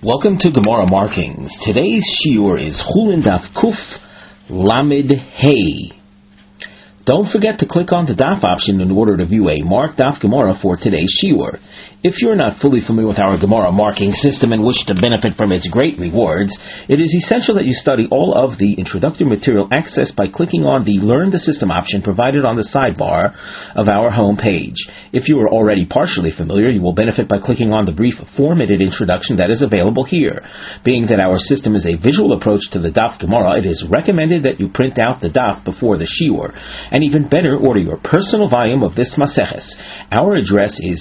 Welcome to Gemara Markings. Today's shiur is Chulin Daf Kuf Lamed Hey. Don't forget to click on the Daf option in order to view a marked Daf Gemara for today's shiur. If you're not fully familiar with our Gemara marking system and wish to benefit from its great rewards, it is essential that you study all of the introductory material accessed by clicking on the Learn the System option provided on the sidebar of our home page. If you are already partially familiar, you will benefit by clicking on the brief 4-minute introduction that is available here. Being that our system is a visual approach to the Daf Gemara, it is recommended that you print out the Daf before the shiur, and even better, order your personal volume of this Maseches. Our address is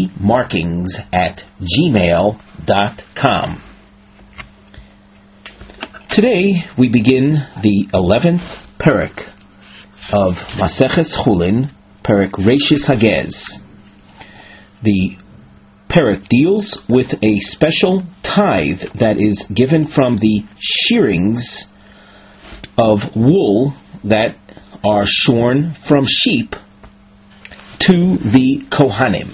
gmarkings@gmail.com. Today we begin the 11th Perek of Maseches Chulin, Perek Reishis Hagez. The Perek deals with a special tithe that is given from the shearings of wool that are shorn from sheep to the Kohanim.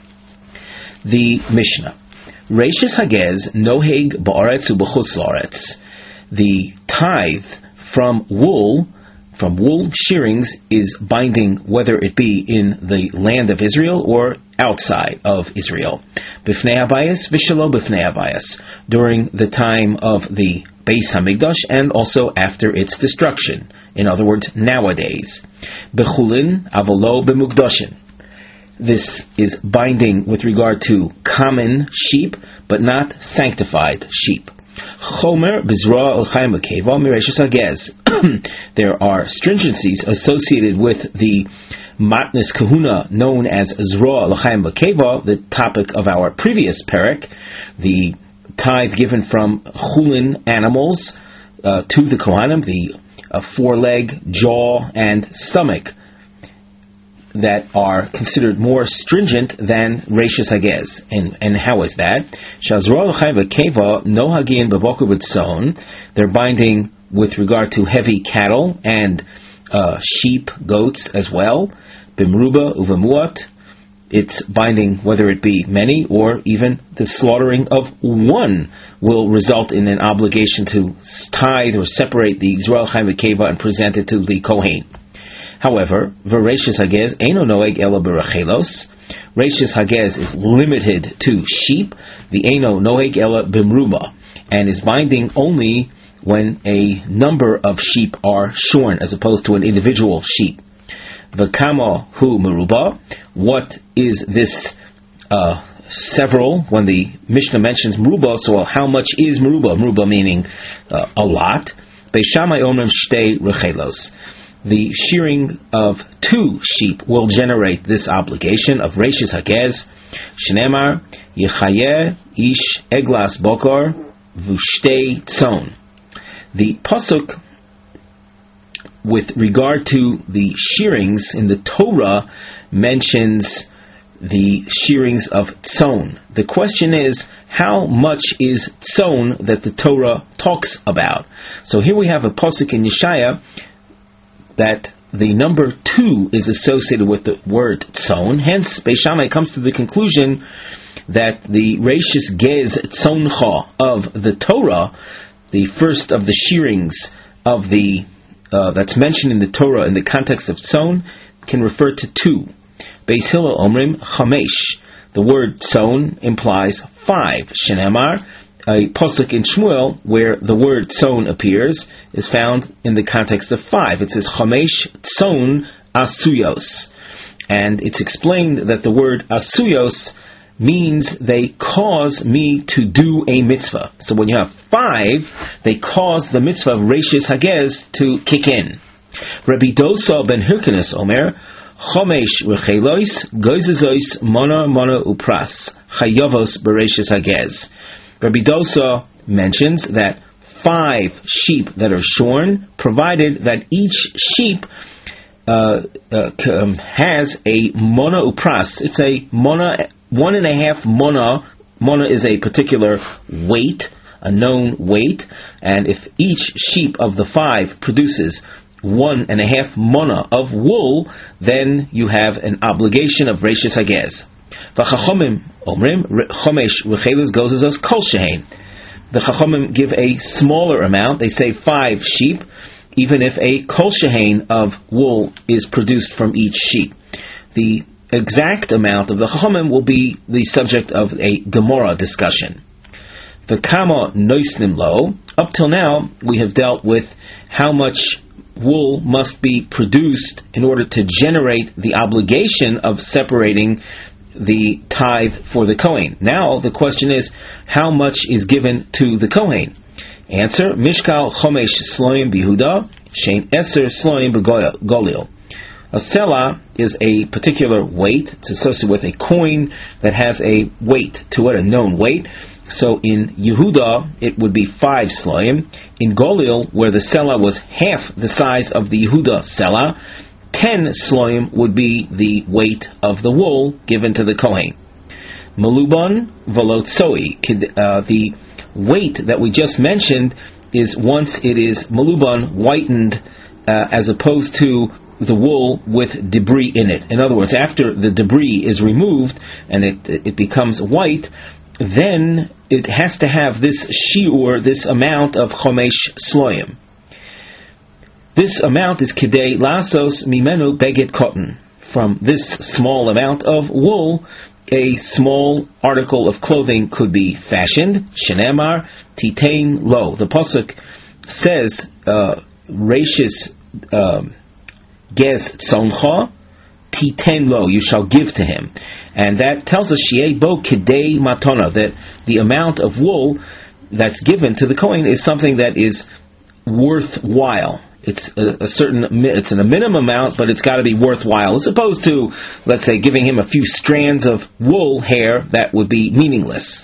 The Mishnah. Reishis Hagez noheg ba'aretz u'b'chutz la'aretz. The tithe from wool shearings is binding whether it be in the land of Israel or outside of Israel. B'fnei habayis v'shelo b'fnei habayis. During the time of the Beis Hamikdash and also after its destruction. In other words, nowadays. B'chulin avolo b'mukdoshin. This is binding with regard to common sheep, but not sanctified sheep. Chomer b'zroa l'chaim b'keva mireishis hagez. There are stringencies associated with the matnas kahuna known as zroa l'chaim b'keva, the topic of our previous perek, the tithe given from chulin animals to the Kohanim, the foreleg, jaw, and stomach, that are considered more stringent than Reishis Hagez. And how is that? Shazroa l'chaim b'keva nohagin b'boker b'tzon. They're binding with regard to heavy cattle and sheep, goats as well. B'mruba uvemuat. It's binding whether it be many or even the slaughtering of one will result in an obligation to tithe or separate the Yisrael Chaim V'Keva and present it to the Kohen. However, Reishis Hagez eino noeg ela b'rachelos. Reishis Hagez is limited to sheep. The eino noeg ela b'mruba, and is binding only when a number of sheep are shorn as opposed to an individual sheep. V'kama hu meruba. What is this several? When the Mishnah mentions meruba, so how much is meruba? Meruba meaning a lot. Beis Shammai omrim shtei rechelos. The shearing of 2 sheep will generate this obligation of Reishis Hagez. Shneimar yechayeh ish eglas bokor v'shtei tzon. The pasuk with regard to the shearings in the Torah mentions the shearings of tzon. The question is, how much is tzon that the Torah talks about? So here we have a pasuk in Yeshaya that the number 2 is associated with the word tzon. Hence, Beis Shammai comes to the conclusion that the Reishis Gez Tzoncha of the Torah, the first of the shearings of the that's mentioned in the Torah in the context of tzon, can refer to 2. Beis Hillel omrim chamesh. The word tzon implies 5. Shenemar, a pasuk in Shmuel where the word tzon appears, is found in the context of 5. It says chamesh tzon asuyos, and it's explained that the word asuyos means they cause me to do a mitzvah. So when you have 5, they cause the mitzvah of Reishis Hagez to kick in. Rabbi Dosa ben Hirkanis omer, Chomesh rechelois, goizezois, mona upras, chayavos bereishis Hagez. Rabbi Dosa mentions that 5 sheep that are shorn, provided that each sheep has a mona upras. It's a mona, 1.5 mona. Mona is a particular weight, a known weight, and if each sheep of the 5 produces 1.5 mona of wool, then you have an obligation of Reishis Hagez. V'chachomim omrim chomesh rechelos goes as kol shehein. the Chachamim give a smaller amount. They say 5 sheep, even if a kol shehain of wool is produced from each sheep. The exact amount of the Chachamim will be the subject of a Gemara discussion. The kama noisnim lo. Up till now, we have dealt with how much wool must be produced in order to generate the obligation of separating the tithe for the Kohen. Now the question is, how much is given to the Kohen? Answer: Mishkal chomesh sloim bihuda, shein eser sloim begolil. A selah is a particular weight. It's associated with a coin that has a weight to it, a known weight. So in Yehuda, it would be 5 sloim. In Golil, where the selah was half the size of the Yehuda selah, 10 sloim would be the weight of the wool given to the Kohen. Maluban velotzoi. The weight that we just mentioned is once it is maluban, whitened, as opposed to the wool with debris in it. In other words, after the debris is removed and it becomes white, then it has to have this shiur, this amount of chomesh sloim. This amount is kidei lasos mimenu beged cotton. From this small amount of wool, a small article of clothing could be fashioned. Shenemar titain lo. The pasuk says, Reishis gez tzoncha titain lo. You shall give to him. And that tells us shiei bo kidei matona, that the amount of wool that's given to the Kohen is something that is worthwhile. It's it's a minimum amount, but it's got to be worthwhile, as opposed to, let's say, giving him a few strands of wool hair that would be meaningless.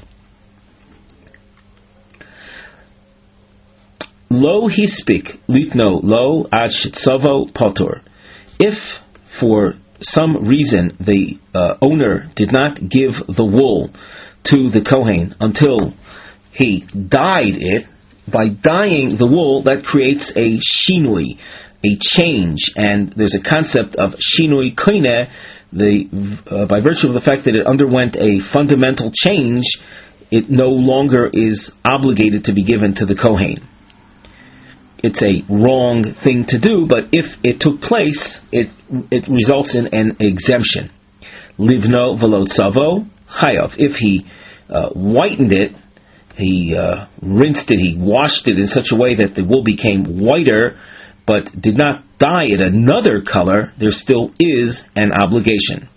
Lo hispik litno lo ad shitzovo potor. If for some reason the owner did not give the wool to the Kohen until he dyed it, by dyeing the wool, that creates a shinui, a change, and there's a concept of shinui koine. By virtue of the fact that it underwent a fundamental change, it no longer is obligated to be given to the Kohen. It's a wrong thing to do, but if it took place, it results in an exemption. Livno velo tzavo chayav. If he whitened it, he rinsed it, he washed it in such a way that the wool became whiter, but did not dye it another color, there still is an obligation.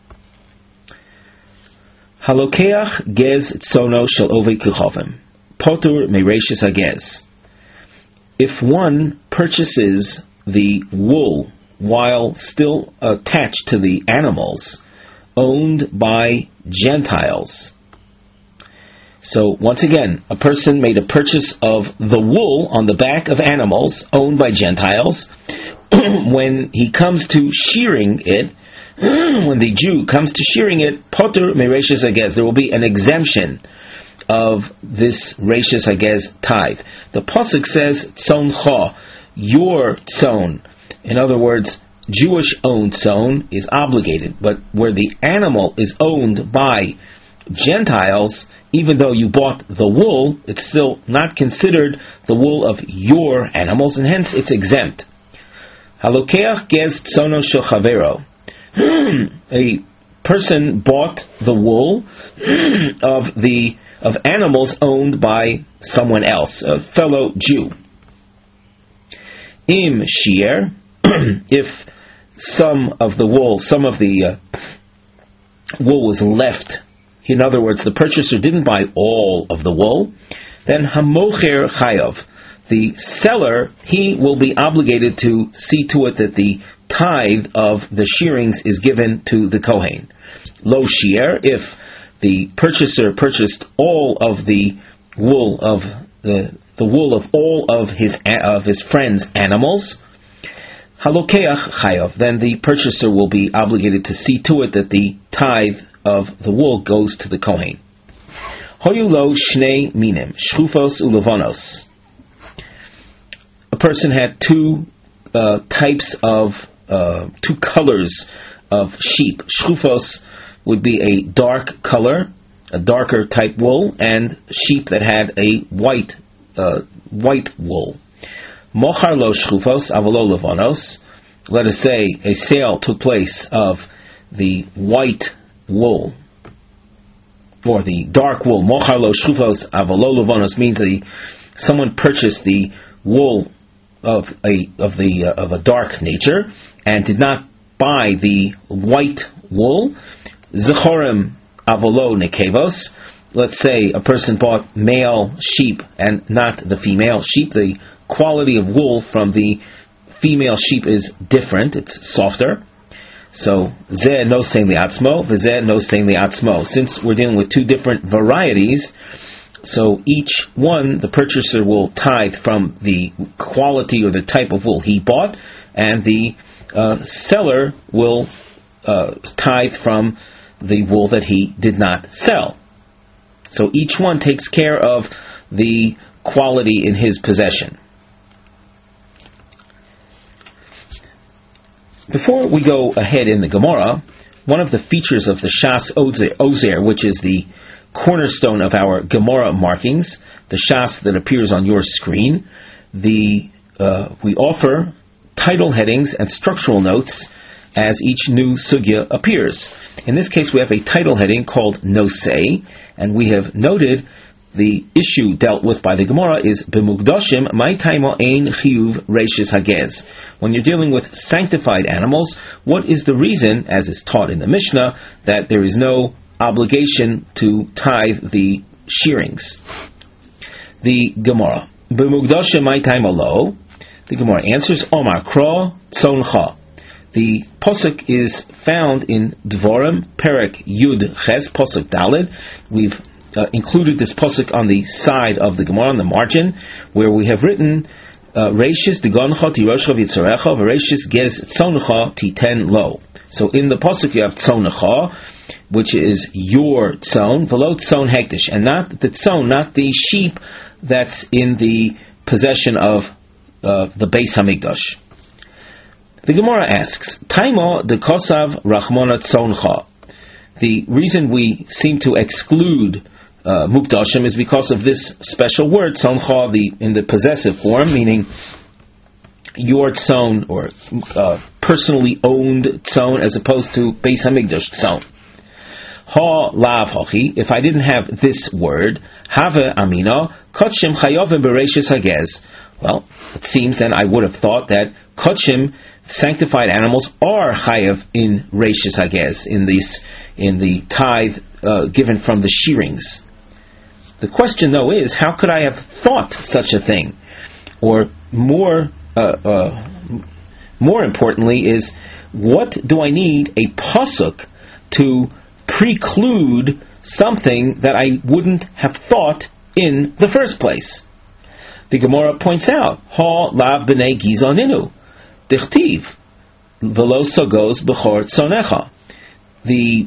Halokeach gez tsono shel ovei kuchovim. Potur mereishis hagez. If one purchases the wool while still attached to the animals owned by Gentiles. So once again, a person made a purchase of the wool on the back of animals owned by Gentiles. When he comes to shearing it, when the Jew comes to shearing it, potur mereishis hagez, there will be an exemption of this reishis hagez tithe. The pasuk says tzoncha, your tzon. In other words, Jewish-owned tzon is obligated, but where the animal is owned by Gentiles, even though you bought the wool, it's still not considered the wool of your animals, and hence it's exempt. Halokeach gez tzono shel chavero. A person bought the wool of animals owned by someone else, a fellow Jew. Im shier, if some of the wool was left, in other words, the purchaser didn't buy all of the wool, then hamocher chayav, the seller, he will be obligated to see to it that the tithe of the shearings is given to the Kohen. Lo shier, if the purchaser purchased all of the wool of the wool of all of his friends' animals, halokeach chayav, then the purchaser will be obligated to see to it that the tithe of the wool goes to the Kohen. Hoyu lo shnei minim, shchufos ulevonos. A person had two types of two colors of sheep. Shchufos would be a dark color, a darker type wool, and sheep that had a white wool. Mochar lo shchufos avolo levanos. Let us say a sale took place of the white wool or the dark wool. Mochar lo shchufos avolo levanos means that someone purchased the wool of a dark nature and did not buy the white wool. Zechorim avolo nekevos. Let's say a person bought male sheep and not the female sheep. The quality of wool from the female sheep is different. It's softer. So zeh nosein liatzmo, v'zeh nosein liatzmo. Since we're dealing with two different varieties, so each one, the purchaser will tithe from the quality or the type of wool he bought, and the seller will tithe from the wool that he did not sell. So each one takes care of the quality in his possession. Before we go ahead in the Gemara, one of the features of the Shas Ozer, which is the cornerstone of our Gemara markings, the Shas that appears on your screen, we offer title headings and structural notes as each new sugya appears. In this case, we have a title heading called Nosei, and we have noted the issue dealt with by the Gemara is B'mugdashim Mai Taimo Ein Chiyuv Reishis Hagez. When you're dealing with sanctified animals, what is the reason, as is taught in the Mishnah, that there is no obligation to tithe the shearings? The Gemara B'mugdashim Mai Taimo Lo. The Gemara answers Omar Kro Tzoncha. The posuk is found in Dvorim Perek Yud Ches Posuk Daled. We've included this posuk on the side of the Gemara, on the margin, where we have written Reishis Digoncha Tiroscha Vitzorecha V'Reishis Gez Tzoncha Titen Lo. So in the posuk you have Tzoncha, which is your tzon, V'lo tzon hektish, and not the tzon, not the sheep that's in the possession of the Beis Hamikdash. The Gemara asks, Taimo de Kosav Rachmona Tzoncha. The reason we seem to exclude Mukdashim is because of this special word, Tzoncha, in the possessive form, meaning your tzon, or personally owned tzon, as opposed to Beis Hamikdash tzon. Ha lav hochi, if I didn't have this word, have amina, kotshim chayovim bereishis hagez. Well, it seems then I would have thought that kotshim, sanctified animals, are chayav in reishis hagez, in the tithe given from the shearings. The question, though, is how could I have thought such a thing? Or more importantly, is what do I need a pasuk to preclude something that I wouldn't have thought in the first place? The Gemara points out, Ha lav b'nei gizoninu, dichtiv, v'lo sogos b'chor tzonecha. The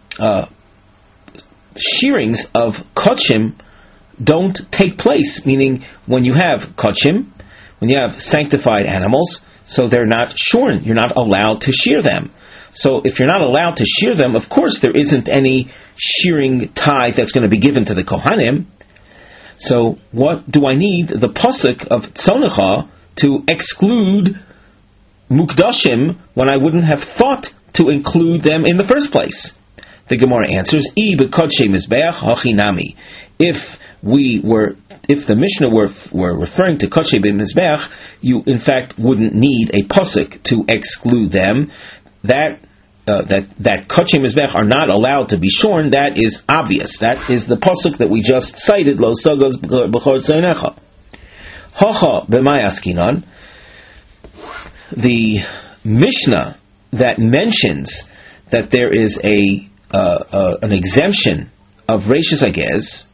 shearings of kotshim don't take place, meaning when you have kotshim, when you have sanctified animals, so they're not shorn, you're not allowed to shear them. So if you're not allowed to shear them, of course there isn't any shearing tithe that's going to be given to the Kohanim. So what do I need the pasuk of Tzonecha to exclude Mukdashim when I wouldn't have thought to include them in the first place? The Gemara answers, I b'kodshei mizbeach hachinami. If the Mishnah were referring to kodshei b'mizbeach, you in fact wouldn't need a pasuk to exclude them. That kodshei mizbeach are not allowed to be shorn, that is obvious. That is the pasuk that we just cited, lo sogos b'chor tzonecha. Hacha b'may askinan. The Mishnah that mentions that there is an exemption of Reishis Hagez,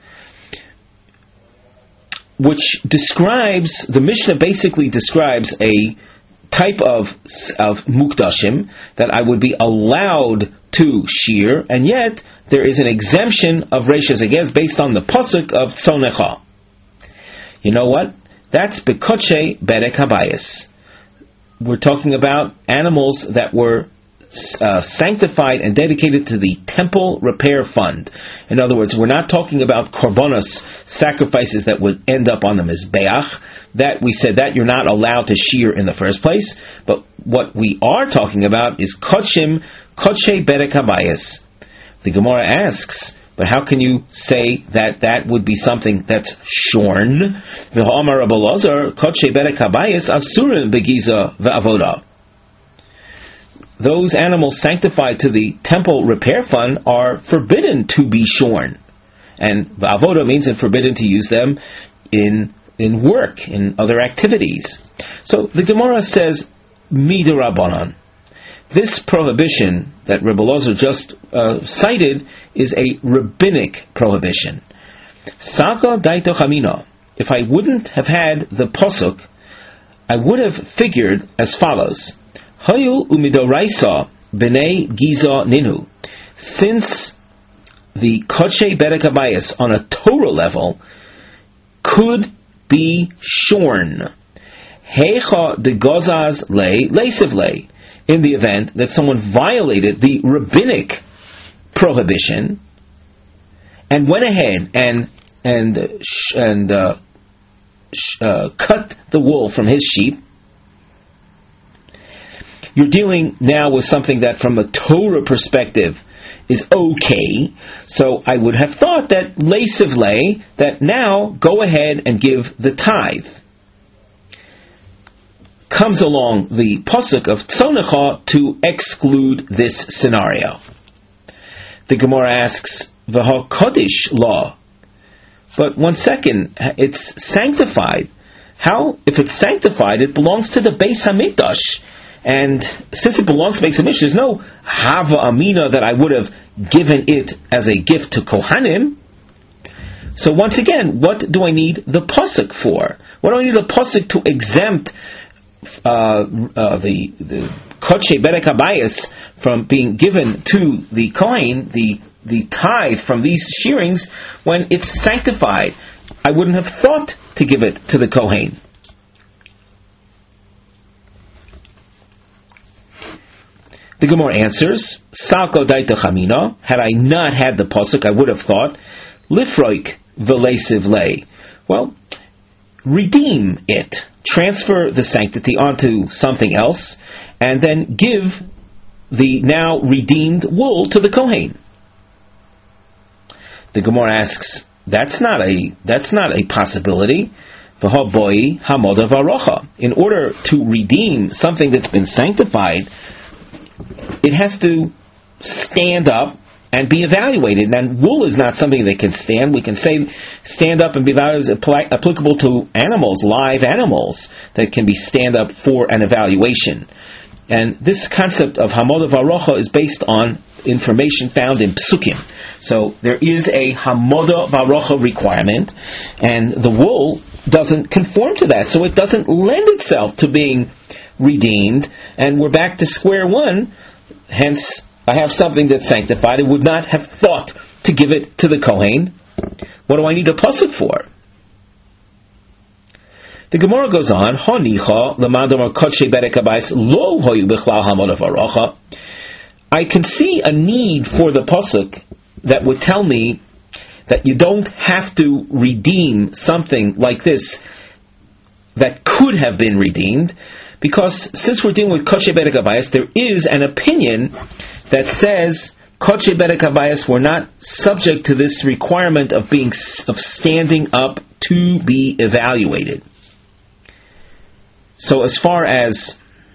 which describes, the Mishnah basically describes a type of Mukdashim that I would be allowed to shear, and yet there is an exemption of Reishis Hagez based on the pasuk of Tzonecha. You know what? That's Bekoche Berek Habayis. We're talking about animals that were sanctified and dedicated to the temple repair fund. In other words, we're not talking about korbanos, sacrifices that would end up on the mizbeach. That we said that you're not allowed to shear in the first place. But what we are talking about is kodshei berek habayis. The Gemara asks, but how can you say that that would be something that's shorn? V'ha'amar Rabbi Elazar, kodshei berek habayis asurim begiza ve'avoda. Those animals sanctified to the temple repair fund are forbidden to be shorn. And ve'avoda means it's forbidden to use them in work, in other activities. So the Gemara says, midirabanan. This prohibition that Rebbe Elazar just cited is a rabbinic prohibition. Saka daito chamina. If I wouldn't have had the pasuk, I would have figured as follows: Hayu umidoraisa b'nei giza ninu. Since the kodshei berek habayis on a Torah level could be shorn, heicha de gozaz lei leisiv lei. In the event that someone violated the rabbinic prohibition and went ahead and cut the wool from his sheep, you're dealing now with something that from a Torah perspective is okay. So I would have thought that leisiv lei, that now go ahead and give the tithe. Comes along the pasuk of Tzonecha to exclude this scenario. The Gemara asks, V'ha Kodesh law. But one second, it's sanctified. How? If it's sanctified, it belongs to the Beis Hamikdash. And since it belongs to Beis Hamikdash, there's no Hava Amina that I would have given it as a gift to Kohanim. So once again, what do I need the pasuk for? What do I need the pasuk to exempt the kodshei berek habayis from being given to the kohen, the tithe from these shearings, when it's sanctified? I wouldn't have thought to give it to the kohen. The Gemara answers, Salko daita chamina. Had I not had the pasuk, I would have thought lifroik v'leisiv lei. Well, redeem it. Transfer the sanctity onto something else, and then give the now redeemed wool to the kohen. The Gemara asks, that's not a possibility. V'haboi hamoda v'arocha. In order to redeem something that's been sanctified, it has to stand up and be evaluated. And wool is not something that can stand. We can say stand up and be evaluated is applicable to animals, live animals, that can be stand up for an evaluation. And this concept of Hamoda Varocha is based on information found in Psukim. So there is a Hamoda Varocha requirement, and the wool doesn't conform to that. So it doesn't lend itself to being redeemed, and we're back to square one. Hence, I have something that's sanctified. I would not have thought to give it to the Kohen. What do I need a pasuk for? The Gemara goes on, I can see a need for the pasuk that would tell me that you don't have to redeem something like this that could have been redeemed, because since we're dealing with kodshei berek habayis, there is an opinion that says kodshei berek habayis were not subject to this requirement of standing up to be evaluated. So as far as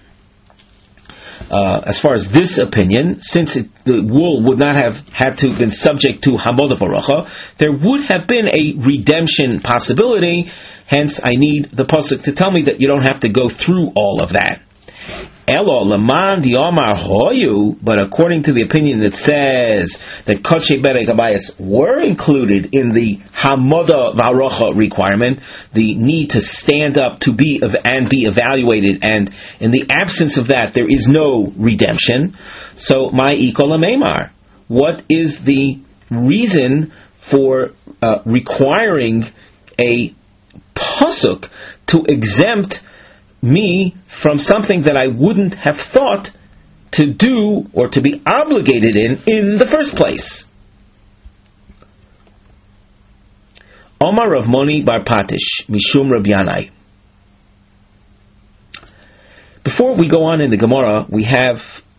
this opinion, since the wool would not have had to have been subject to Hamoda Varocha, there would have been a redemption possibility. Hence, I need the pasuk to tell me that you don't have to go through all of that. Elo leman diomar hoyu, but according to the opinion that says that kodshei berek habayis were included in the Hamoda Varocha requirement, the need to stand up to be evaluated, and in the absence of that, there is no redemption. So, my ikola meimar, what is the reason for requiring a pasuk to exempt me from something that I wouldn't have thought to do or to be obligated in the first place. Omar Rav Moni bar Patish, Mishum Rav Yanai. Before we go on in the Gemara, we have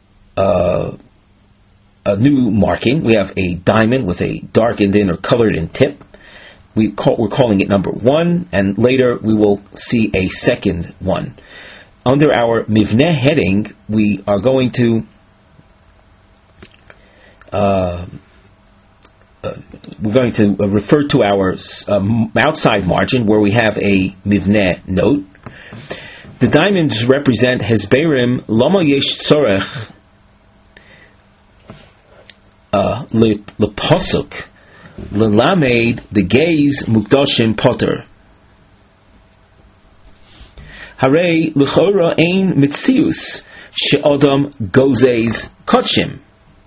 a new marking. We have a diamond with a darkened in or colored in tip. We're calling it number 1, and later we will see a second one. Under our Mivneh heading, we are going to refer to our outside margin where we have a Mivneh note. The diamonds represent Hezberim Lama Yesh Tzorech Lepasuk Lelamed the Gaze Mukdashim Potter. Hare L'chora Ein Mitzius She'odam Gozes Kotshim.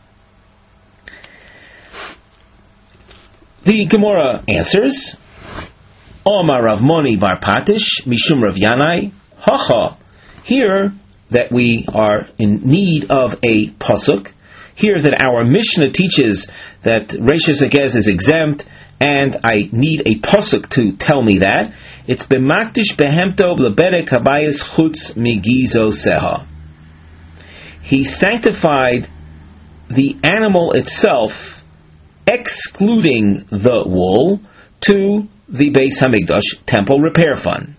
The Gemara answers, Omar Rav Moni bar Patish Mishum Rav Yanai. Haha, here that we are in need of a pasuk, here that our Mishnah teaches that Reishis Hagez is exempt, and I need a pasuk to tell me that. It's b'makdish behemtov leberek habayis chutz migizo seha. He sanctified the animal itself, excluding the wool, to the Beis Hamikdash temple repair fund.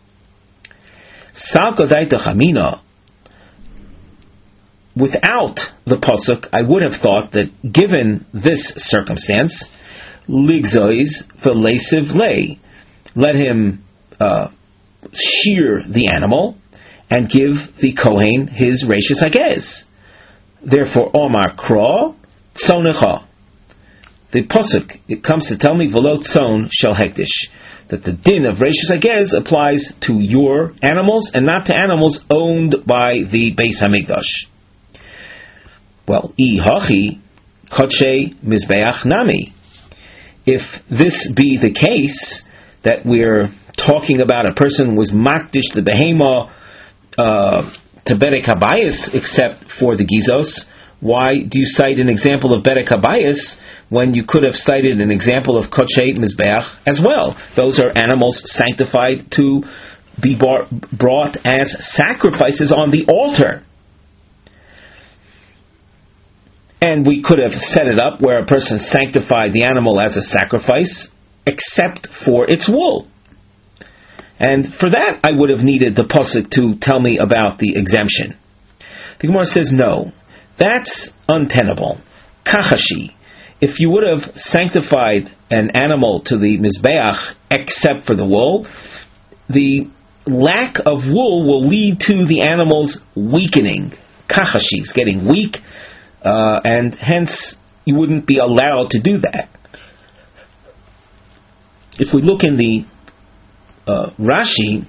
Without the pasuk, I would have thought that given this circumstance, ligzois v'leisiv lei, let him shear the animal and give the Kohen his Reishis Hagez. Therefore, Omar Kra Tzonecha. The pasuk, it comes to tell me v'lo tzon shel hektish, that the din of Reishis Hagez applies to your animals and not to animals owned by the Beis Hamikdash. Well, hachi kodshe mizbeach nami. If this be the case, that we're talking about a person was makdish the behema to berek habayis except for the gizos, why do you cite an example of berek habayis when you could have cited an example of kodshe mizbeach as well? Those are animals sanctified to be brought as sacrifices on the altar. And we could have set it up where a person sanctified the animal as a sacrifice, except for its wool. And for that, I would have needed the pasuk to tell me about the exemption. The Gemara says, no, that's untenable. Kachashi, if you would have sanctified an animal to the mizbeach except for the wool, the lack of wool will lead to the animal's weakening. Kachashi is getting weak, and hence you wouldn't be allowed to do that. If we look in the Rashi,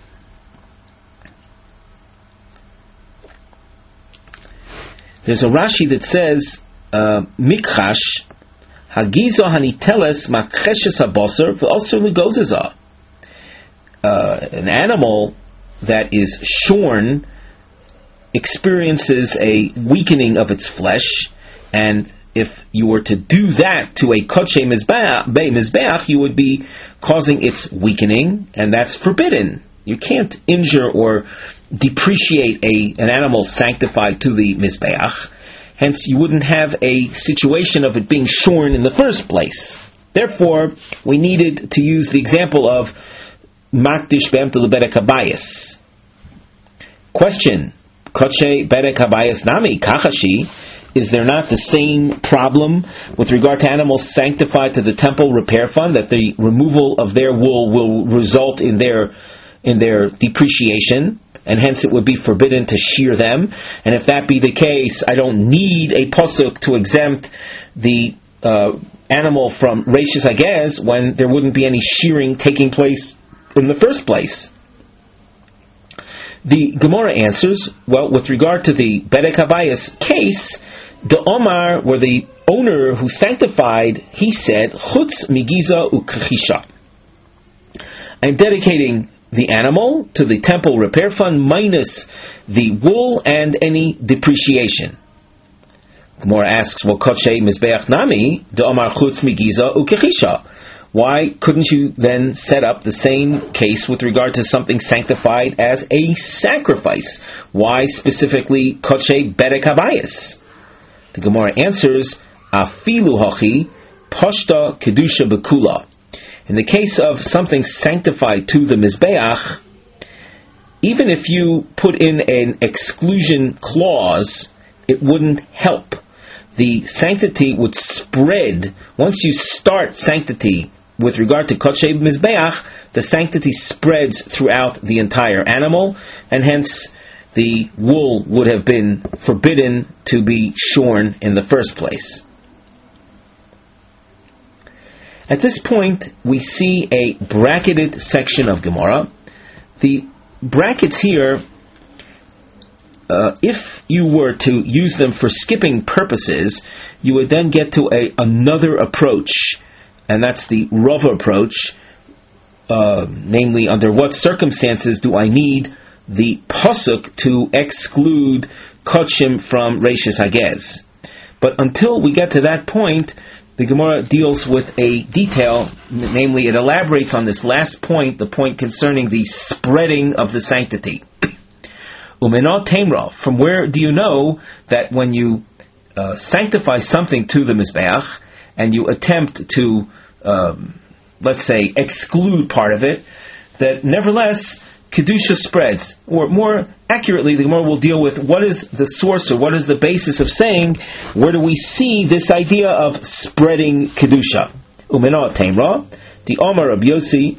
there's a Rashi that says Mikhash Hagizo Haniteles Makreshes Habosar v'Osur Ligozeza. An animal that is shorn experiences a weakening of its flesh, and if you were to do that to a kodshe mizbeach, you would be causing its weakening, and that's forbidden. You can't injure or depreciate an animal sanctified to the mizbeach. Hence, you wouldn't have a situation of it being shorn in the first place. Therefore, we needed to use the example of makdish be'emta leberek habayis. Question: Kodshe berek habayis nami kachashi. Is there not the same problem with regard to animals sanctified to the temple repair fund, that the removal of their wool will result in their depreciation, and hence it would be forbidden to shear them? And if that be the case, I don't need a pasuk to exempt the animal from Reishis Hagez when there wouldn't be any shearing taking place in the first place. The Gemara answers, well, with regard to the berek habayis case, the Omar, where the owner who sanctified, he said, Chutz migiza ukachisha. I'm dedicating the animal to the temple repair fund minus the wool and any depreciation. Gemara asks, well, Kodshe Mizbeach Nami, de Omar Chutz Migiza Ukechisha. Why couldn't you then set up the same case with regard to something sanctified as a sacrifice? Why specifically Kodshe Bedek Habayis? The Gemara answers, Afilu Hachi Pashta Kedusha Bekula. In the case of something sanctified to the Mizbeach, even if you put in an exclusion clause, it wouldn't help. The sanctity would spread. Once you start sanctity with regard to Kodshe Mizbeach, the sanctity spreads throughout the entire animal, and hence the wool would have been forbidden to be shorn in the first place. At this point, we see a bracketed section of Gemara. The brackets here, if you were to use them for skipping purposes, you would then get to another approach, and that's the Rava approach, namely, under what circumstances do I need the pasuk to exclude Kodshim from Reishis Hagez? But until we get to that point, the Gemara deals with a detail, namely it elaborates on this last point, the point concerning the spreading of the sanctity. Umenah Tamra, from where do you know that when you sanctify something to the Mizbeach, and you attempt to, let's say, exclude part of it, that nevertheless Kedusha spreads? Or more accurately, the Gemara will deal with what is the source or what is the basis of saying, where do we see this idea of spreading Kedusha? Umenah Tamra, the Omar Rabbi Yossi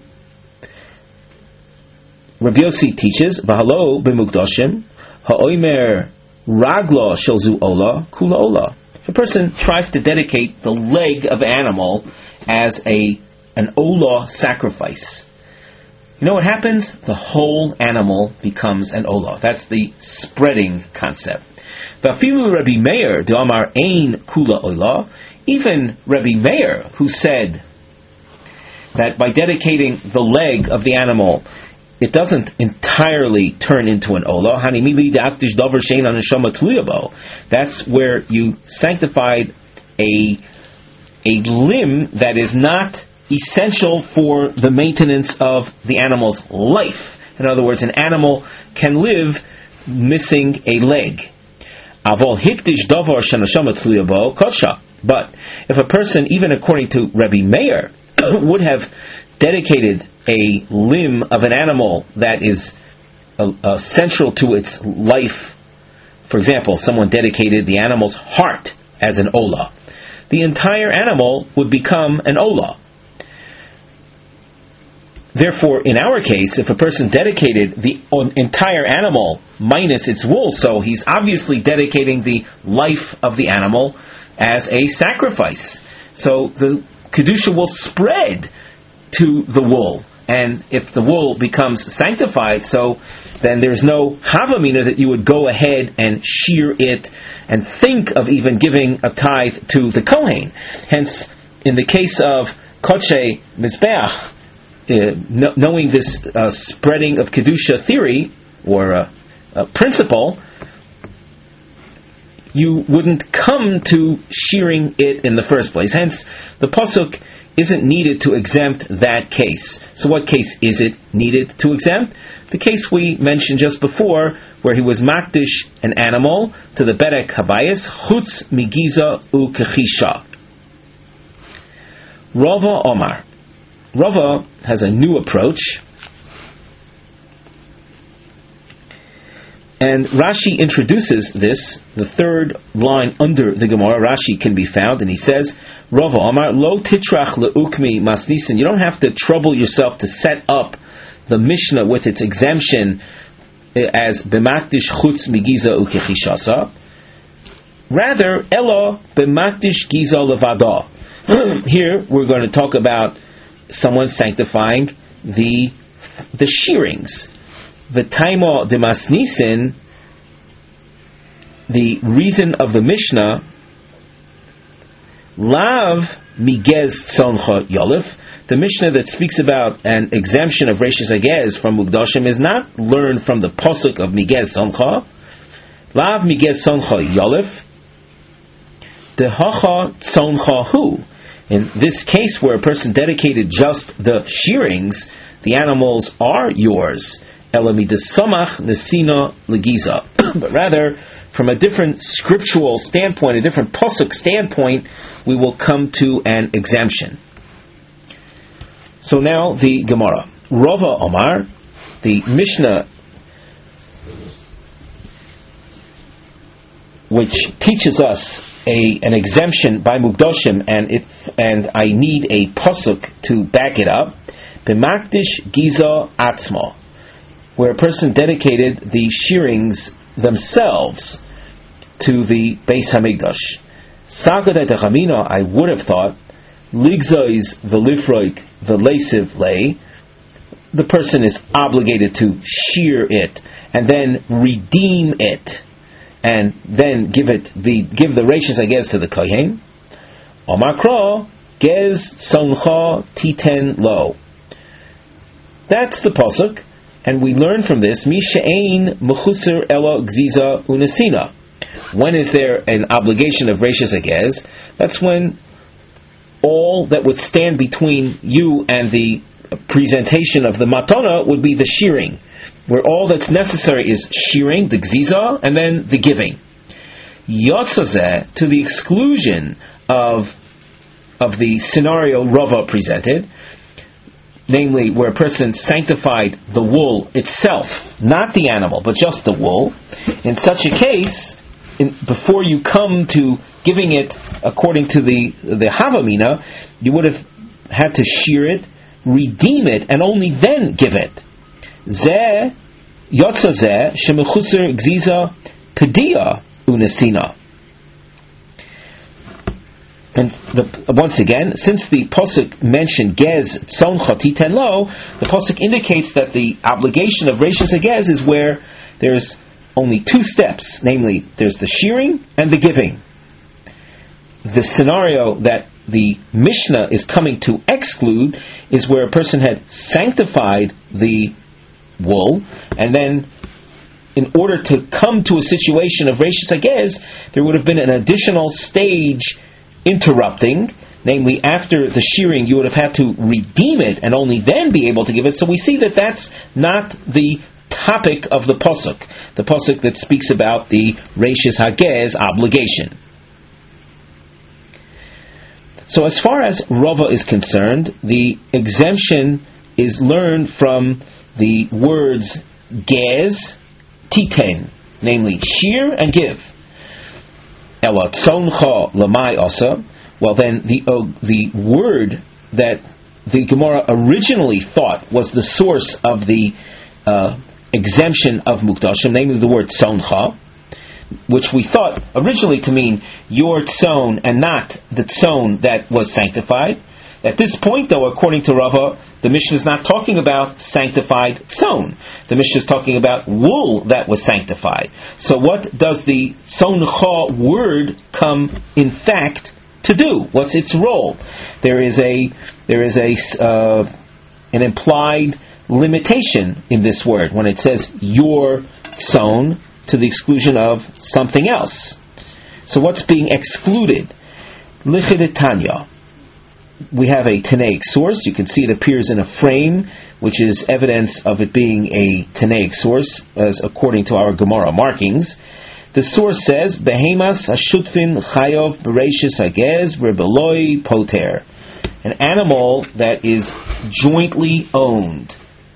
teaches, V'halo b'mukdoshim, ha'oimer ragla shelzu ola, kula ola. If a person tries to dedicate the leg of an animal as an ola sacrifice, you know what happens? The whole animal becomes an olah. That's the spreading concept. V'afilu Rabbi Meir de'amar ein kula olah. Even Rabbi Meir, who said that by dedicating the leg of the animal, it doesn't entirely turn into an olah. Hanimili de'aktish davar shein haneshama tluya bo. That's where you sanctified a limb that is not essential for the maintenance of the animal's life. In other words, an animal can live missing a leg. Avol hikdish davar shenashama tluya bo kodsha. But if a person, even according to Rabbi Meir, would have dedicated a limb of an animal that is central to its life, for example, someone dedicated the animal's heart as an olah, the entire animal would become an olah. Therefore, in our case, if a person dedicated the entire animal minus its wool, so he's obviously dedicating the life of the animal as a sacrifice. So the Kedusha will spread to the wool. And if the wool becomes sanctified, so then there's no havamina that you would go ahead and shear it and think of even giving a tithe to the Kohen. Hence, in the case of Kodshe Mizbeach, knowing this spreading of Kedusha theory or principle, you wouldn't come to shearing it in the first place. Hence, the pasuk isn't needed to exempt that case. So what case is it needed to exempt? The case we mentioned just before, where he was makdish an animal to the Bedek Habayis, chutz migiza ukechisha. Rava Omar. Rava has a new approach, and Rashi introduces this. The third line under the Gemara, Rashi can be found, and he says, Rava Omar, lo titrach leukmi masnisin. You don't have to trouble yourself to set up the Mishnah with its exemption as b'makdish chutz migiza ukechishasa. Rather, elo b'makdish giza levada. Here we're going to talk about someone sanctifying the shearings. The taimo de masnisin, the reason of the Mishnah, lav migez tzoncha yolif, the Mishnah that speaks about an exemption of Reishis Hagez from Mukdashim is not learned from the Pasuk of Migez Soncha, Lav Migez Soncha Yolif, Dehacha Soncha Hu. In this case, where a person dedicated just the shearings, the animals are yours. Elamidas Samach Nesina Legiza. But rather, from a different scriptural standpoint, a different Pasuk standpoint, we will come to an exemption. So now the Gemara. Rava Omar, the Mishnah, which teaches us an exemption by Mukdashim, and I need a pasuk to back it up. B'makdish Giza Atzma, where a person dedicated the shearings themselves to the Beis Hamikdash. Sagadat Chamina, I would have thought, Ligzois v'lifroik v'leisiv lei, the person is obligated to shear it and then redeem it, and then give the Reishis Hagez to the Kohen. Omakra Gez Soncha Titen Lo. That's the pasuk, and we learn from this Mishain Mechusir Ela Gziza Unesina. When is there an obligation of Reishis Hagez? That's when all that would stand between you and the presentation of the matana would be the shearing, where all that's necessary is shearing, the gziza, and then the giving. Yotzazeh, to the exclusion of the scenario Rava presented, namely where a person sanctified the wool itself, not the animal, but just the wool. In such a case, before you come to giving it according to the Havamina, you would have had to shear it, redeem it, and only then give it. Zeh yotza zeh shemechusir gziza pedia unesina. And once again, since the pasuk mentioned gez tzoncha titen lo, the pasuk indicates that the obligation of Reishis Hagez is where there's only two steps, namely there's the shearing and the giving. The scenario that the Mishnah is coming to exclude is where a person had sanctified the wool, and then in order to come to a situation of Reishis Hagez, there would have been an additional stage interrupting, namely after the shearing you would have had to redeem it and only then be able to give it. So we see that that's not the topic of the pasuk that speaks about the Reishis Hagez obligation. So as far as Rava is concerned, the exemption is learned from the words gez, titen, namely shear and give. Ela tzoncha lamai asa. Well, then the word that the Gemara originally thought was the source of the exemption of Mukdashim, namely the word tzoncha, which we thought originally to mean your tzon and not the tzon that was sanctified. At this point, though, according to Rava, the Mishnah is not talking about sanctified tzon. The Mishnah is talking about wool that was sanctified. So what does the tzoncha word come in fact to do? What's its role? There is an implied limitation in this word when it says your tzon to the exclusion of something else. So what's being excluded? Lichidetanya. We have a Tanaic source. You can see it appears in a frame, which is evidence of it being a Tanaic source, as according to our Gemara markings. The source says, Behemas hashutfin chayov bereishis hagez rebeloi poter. An animal that is jointly owned.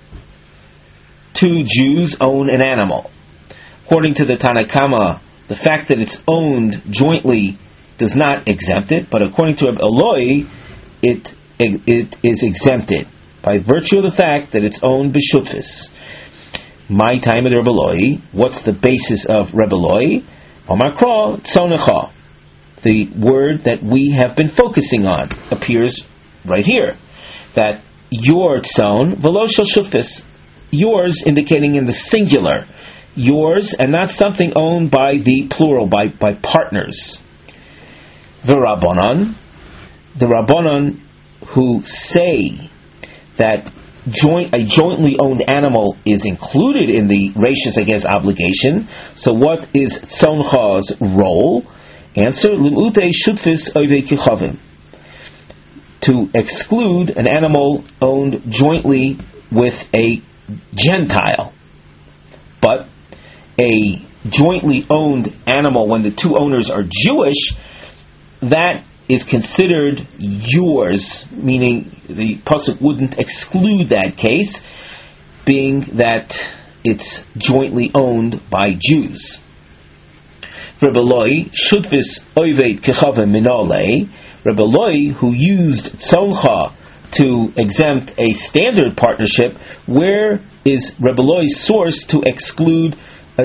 Two Jews own an animal. According to the Tanakama, the fact that it's owned jointly does not exempt it, but according to Reb Eloi, it is exempted by virtue of the fact that it's owned b'shutfis. My time of Reb Eloi, what's the basis of Reb Eloi? Omakra tzonecha. The word that we have been focusing on appears right here. That your tzon v'lo shel shutfis. Yours indicating in the singular. Yours and not something owned by the plural, by partners. The Rabbanon who say that a jointly owned animal is included in the Reishis Hagez obligation. So what is Tzoncha's role? Answer: Limute shutfis oivei kichavim, to exclude an animal owned jointly with a Gentile. But a jointly owned animal, when the two owners are Jewish, that is considered yours, meaning the pasuk wouldn't exclude that case, being that it's jointly owned by Jews. Rebbe Loi, shutvis oiveit kechavim minolei, Rebbe Loi, who used tzoncha to exempt a standard partnership, where is Rebbe Loi's source to exclude a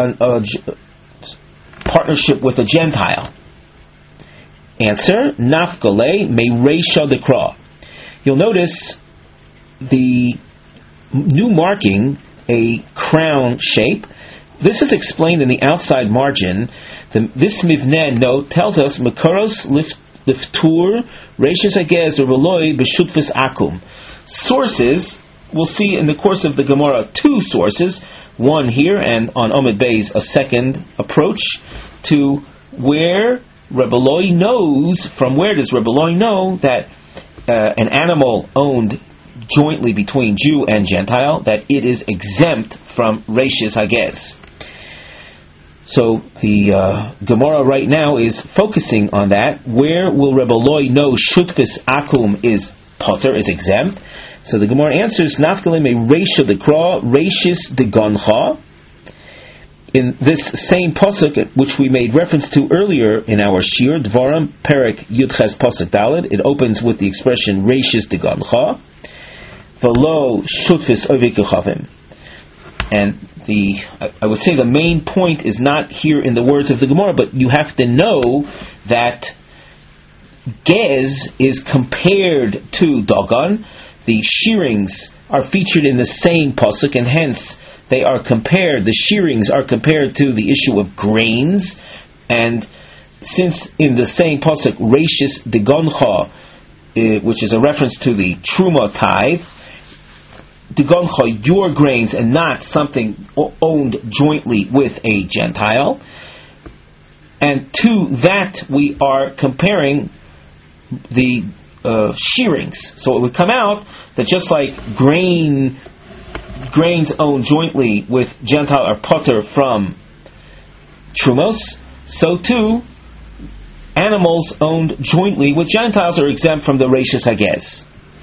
partnership with a Gentile? Answer: Nafgale me reisha dekra. You'll notice the new marking, a crown shape. This is explained in the outside margin. This mivneh note tells us Makaros liftur reishis hagez ureloi b'shutfis akum. Sources, we'll see in the course of the Gemara two sources. One here, and on Omid Beis a second approach to where Rebbe Loi knows. From where does Rebbe Loi know that an animal owned jointly between Jew and Gentile, that it is exempt from Reishis Hagez? So the Gemara right now is focusing on that. Where will Rebbe Loi know Shutfis Akum is potter, is exempt? So the Gemara answers: Nafkalim me Reisha dekra Reishis degoncha. In this same pasuk, which we made reference to earlier in our shir, Dvarim Perek Yudches pasuk Daled, it opens with the expression Reishis degoncha, v'lo shutfis ovei kechavim. And I would say the main point is not here in the words of the Gemara, but you have to know that Gez is compared to Dagon. The shearings are featured in the same pasuk, and hence they are compared. The shearings are compared to the issue of grains, and since in the same pasuk Reishis degoncha, which is a reference to the truma tithe, degoncha, your grains, and not something owned jointly with a Gentile, and to that we are comparing the shearings. So it would come out that just like grains owned jointly with Gentile are potter from trumos, so too animals owned jointly with Gentiles are exempt from the Reishis Hagez.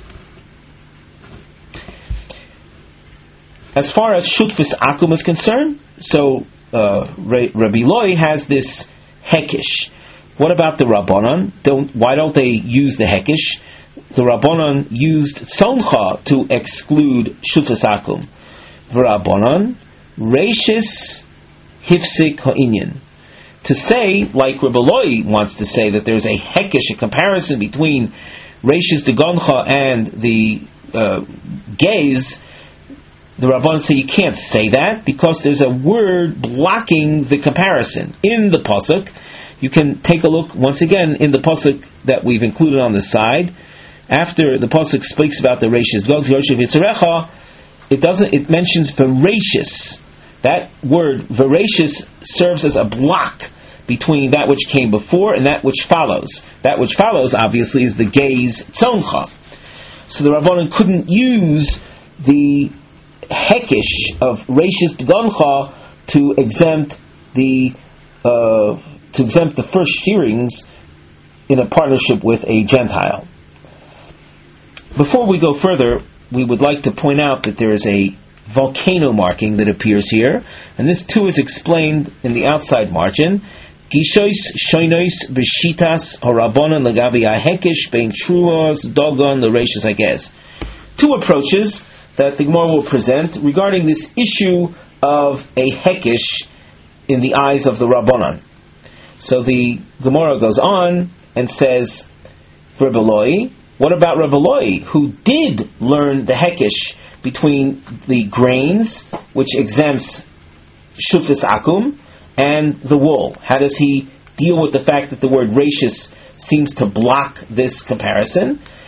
As far as Shutfis Akum is concerned, so Rabbi Loi has this Hekish. What about the Rabbanon? Why don't they use the Hekish? The Rabbanon used Tzoncha to exclude Shutfis Akum. Rabbanon Reishis Hifsik Ha'inyan. To say, like Rabbi Loi wants to say, that there's a Hekish, a comparison between Reishis Degoncha and the gaze, the Rabbanon say you can't say that because there's a word blocking the comparison in the pasuk. You can take a look once again in the pasuk that we've included on the side. After the pasuk speaks about the Reishis Gog Yoshev Yitzarecha, it mentions Verashis. That word Verashis serves as a block between that which came before and that which follows. That which follows, obviously, is the gaze Tzoncha. So the Rabbanon couldn't use the Hekish of Reishis Degoncha to exempt the first shearings in a partnership with a Gentile. Before we go further, we would like to point out that there is a volcano marking that appears here, and this too is explained in the outside margin. Gishois shoinois b'shitas harabonon lagavi ahekish bein truos dogon l'reishis hagez. Two approaches that the Gemara will present regarding this issue of a hekish in the eyes of the Rabbanon. So the Gemara goes on and says, Rebbe Loi, what about Rebbe Loi, who did learn the hekish between the grains, which exempts Shutfis Akum, and the wool? How does he deal with the fact that the word Reishis seems to block this comparison?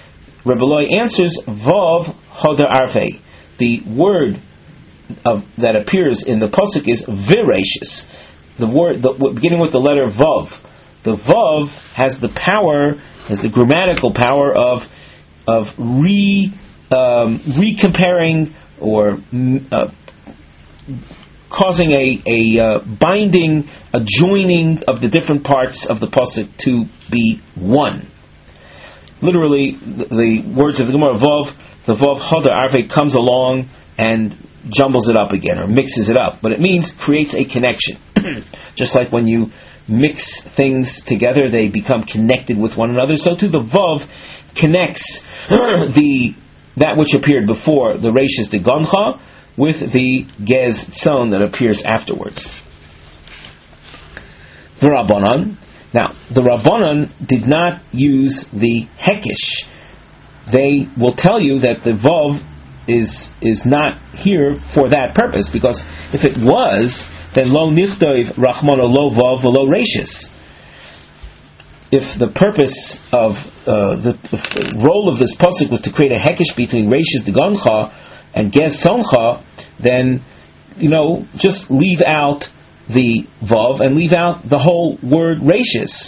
Rebbe Eloi answers, Vav Hoder Arvei. The word that appears in the pasuk is Virashis. The word beginning with the letter Vav. The Vav has the power, has the grammatical power of recomparing or causing a binding, a joining of the different parts of the pasuk to be one. Literally, the words of the Gemara, the Vav Hoder Arvei comes along and jumbles it up again, or mixes it up. But it means creates a connection. Just like when you mix things together, they become connected with one another. So too the Vav connects that which appeared before the Reishis de Goncha with the Gez Tzon that appears afterwards. The Rabbanan. Now, the Rabbanan did not use the Hekish. They will tell you that the Vav is not here for that purpose, because if it was, then Lo Nichtov Rachmana Lo Vav Lo Reishis. If the purpose of the role of this pasuk was to create a Hekish between Reishis de Goncha and Gez Tzoncha, then, just leave out the Vav and leave out the whole word Reishis.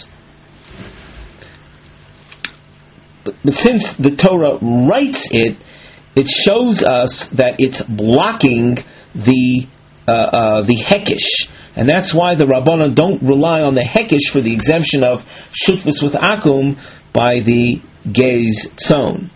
But since the Torah writes it, it shows us that it's blocking the Hekish. And that's why the Rabbanan don't rely on the Hekish for the exemption of Shutfus with Akum by the Gez Tzon.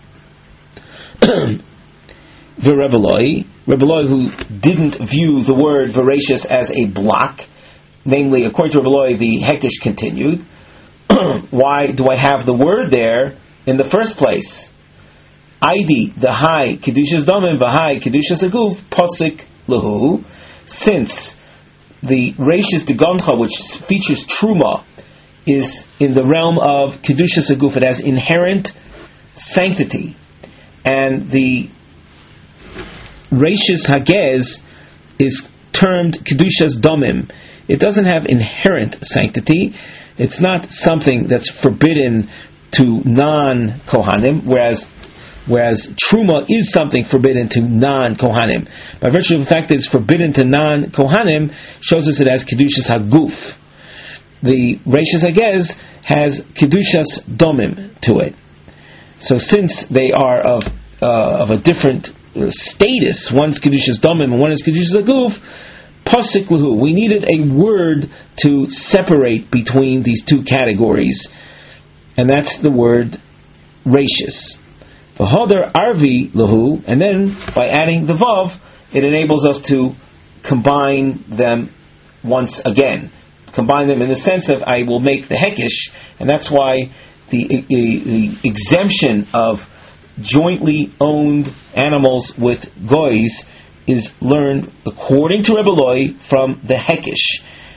The Rebbe Eloi, who didn't view the word Voracious as a block, namely, according to Rebbe Eloi, the Hekish continued. Why do I have the word there in the first place? Aidi, the high, Kedushas Domim, Vahai, Kedushas Aguf, Posik Lahu, since the Reishis de Goncha, which features Truma, is in the realm of Kedushas Aguf, it has inherent sanctity, and the Reishis Hagez is termed Kedushas Domim. It doesn't have inherent sanctity. It's not something that's forbidden to non-Kohanim, whereas Truma is something forbidden to non-Kohanim. By virtue of the fact that it's forbidden to non-Kohanim, shows us it has Kedushas Haguf. The Reishis Hagez has Kedushas Domim to it. So since they are of a different status, one's Kedushas Domim and one is Kedushas Haguf, Pasik Lahu, we needed a word to separate between these two categories, and that's the word Reishis. V'hoder Arvi Lahu, and then by adding the Vav, it enables us to combine them once again. Combine them in the sense of I will make the Hekish, and that's why the exemption of jointly owned animals with goys is learned according to Rebbe Eloi from the Hekish,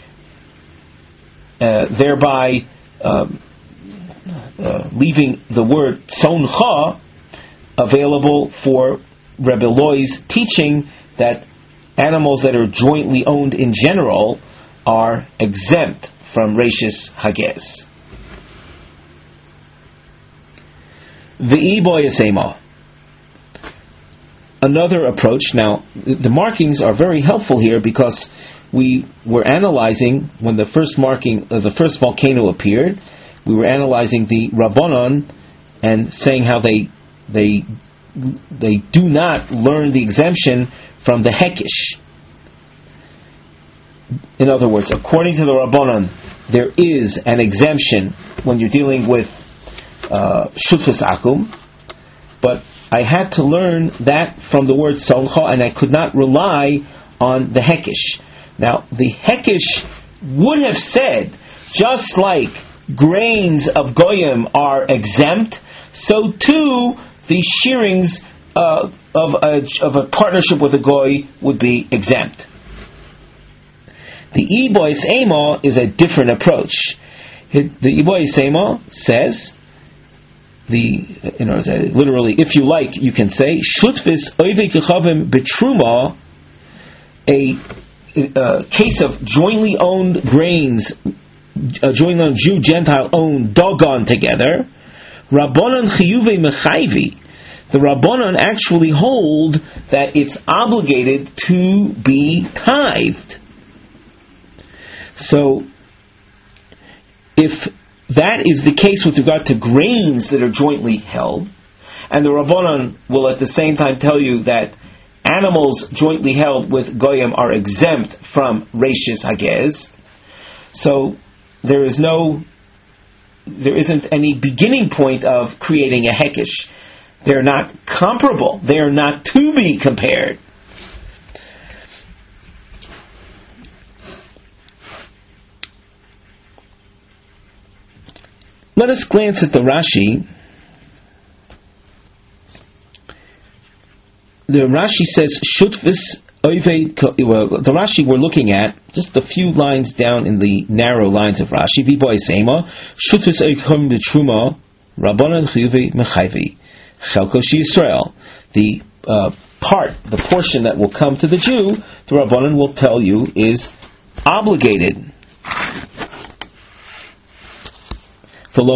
thereby leaving the word Tzoncha available for Rebbe Eloi's teaching that animals that are jointly owned in general are exempt from Reishis Hagez. V'i boyasema. Another approach. Now, the markings are very helpful here because we were analyzing when the first first volcano appeared. We were analyzing the Rabbanon and saying how they do not learn the exemption from the Hekish. In other words, according to the Rabbanon, there is an exemption when you're dealing with Shutfus Akum, but I had to learn that from the word Tzoncha, and I could not rely on the Hekish. Now, the Hekish would have said, just like grains of Goyim are exempt, so too the shearings of a partnership with a Goy would be exempt. The Ibois Ema is a different approach. The Ibois Ema says, literally, if you like, you can say, Shutfis Oivei Kechavim Betruma, a case of jointly owned grains, jointly owned Jew-Gentile owned doggone together, Rabbanan chiyuve mechayvi. The Rabbanan actually hold that it's obligated to be tithed. So, if that is the case with regard to grains that are jointly held, and the Rabbanan will at the same time tell you that animals jointly held with Goyim are exempt from Reishis Hagez, so there isn't any beginning point of creating a Hekesh. They're not comparable. They are not to be compared. Let us glance at the Rashi. The Rashi says, Shutvis Oived, the Rashi we're looking at, just a few lines down in the narrow lines of Rashi, Viboy Seima, Shutvis Oived the Truma, Rabbanan Chiyuvi Mechayvi, Chelkosh Yisrael. The portion that will come to the Jew, the Rabbanan will tell you is obligated. And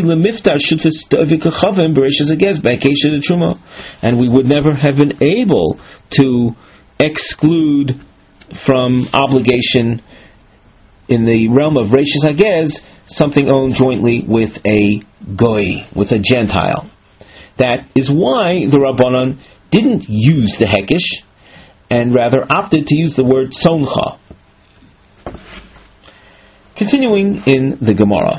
we would never have been able to exclude from obligation in the realm of Reishis Hagez something owned jointly with a Goy, with a Gentile. That is why the Rabbanan didn't use the Hekesh and rather opted to use the word Soncha. Continuing in the Gemara.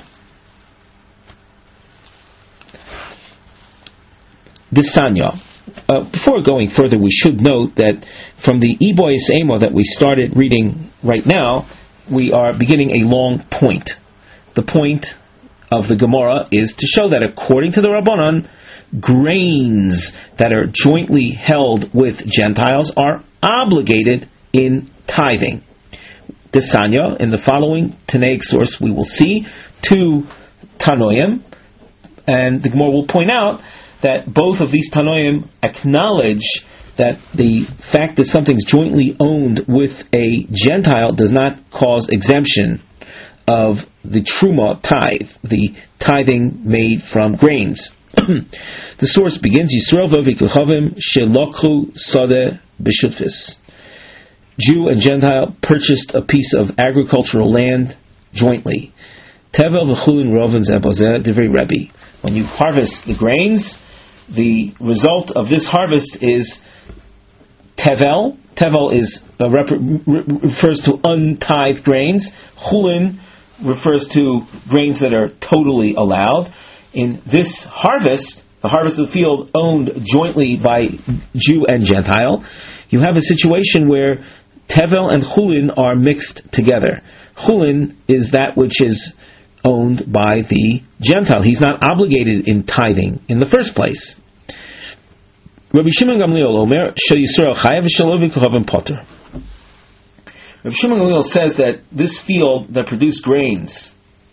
Desanya. Before going further, we should note that from the Ibois Emo that we started reading right now, we are beginning a long point. The point of the Gemara is to show that according to the Rabbanan, grains that are jointly held with Gentiles are obligated in tithing. Desanya, in the following Tanaic source, we will see two Tanoim, and the Gemara will point out that both of these Tanoim acknowledge that the fact that something's jointly owned with a Gentile does not cause exemption of the Truma tithe, the tithing made from grains. The source begins, Yisrael v'Vikechavim shelokhu sadeh b'shutfis. Jew and Gentile purchased a piece of agricultural land jointly. Tevel v'chulin rovim zebozeh divrei Rebbe. When you harvest the grains, the result of this harvest is tevel. Tevel refers to untithed grains. Chulin refers to grains that are totally allowed. In this harvest, the harvest of the field owned jointly by Jew and Gentile, you have a situation where tevel and chulin are mixed together. Chulin is that which is owned by the Gentile. He's not obligated in tithing in the first place. Rabbi Shimon Gamliel Omer, Shel Yisrael Chayav Shel Ovikechavim Potter. Rabbi Shimon Gamliel says that this field that produced grains,